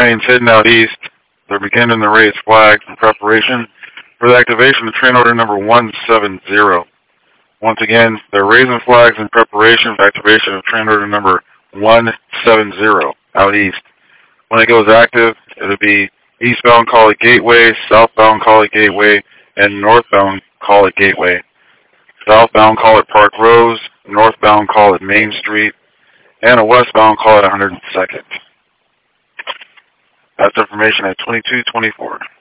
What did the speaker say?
trains heading out east. They're beginning to raise flags in preparation for the activation of train order number 170. Once again, they're raising flags in preparation for activation of train order number 170 out east. When it goes active, it'll be eastbound call it Gateway, southbound call it Gateway, and northbound call it Gateway. Southbound call it Park Rose, northbound call it Main Street, and a westbound call it 102nd. That's information at 2224.